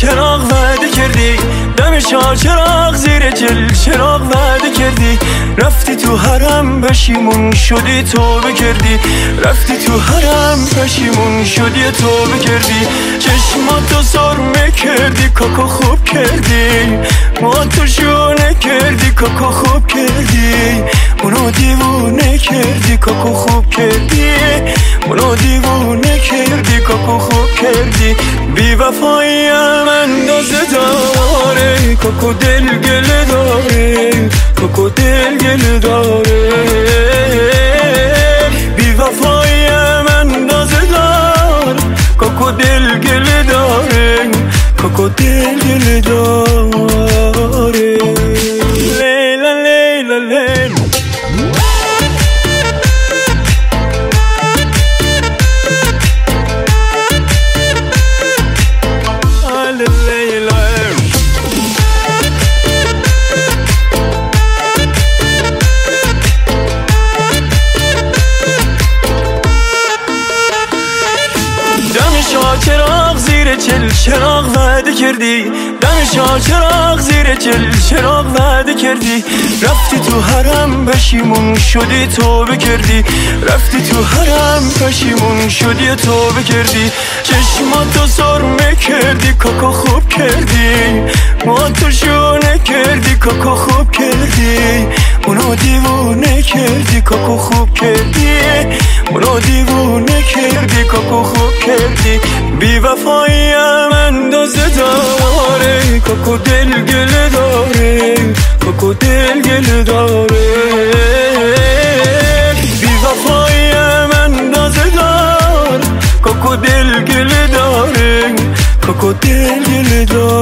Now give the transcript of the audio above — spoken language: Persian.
چراغ وعده کردی، دم چراغ زیر چراغ وعده کردی. رفتی تو حرم پشیمون شدی توبه کردی، رفتی تو حرم پشیمون شدی توبه کردی. چشماتو سرمه کردی کاکا خوب کردی، ما تو شونه کردی کاکا خوب کردی. اونو دیوونه کردی کاکا خوب کردی، اونو دیوونه کردی کاکا خوب کردی. بی وفاییم اندازه داره، کاکا دل گله داره، کاکا دل گله داره. بی وفاییم اندازه دار، کاکا دل گله داره، کاکا دل گله داره. لیلا لیلا لیلا چراغ زیر چراغ وعده کردی، دم چراغ زیر چراغ وعده کردی. رفتی تو حرم پشیمون شدی توبه کردی، رفتی تو حرم پشیمون شدی توبه کردی. چشماتو سرمه کردی کاکا خوب کردی، ما تو شونه کردی کاکا خوب کردی. اونو دیوونه کردی کاکا خوب کردی، اونو دیوونه کردی کاکا خوب کردی. بی وفاییم اندازه داره، کاکا دل گله داره، کاکا دل گله داره. بی وفاییم اندازه دار، کاکا دل گله داره، کاکا دل گله داره.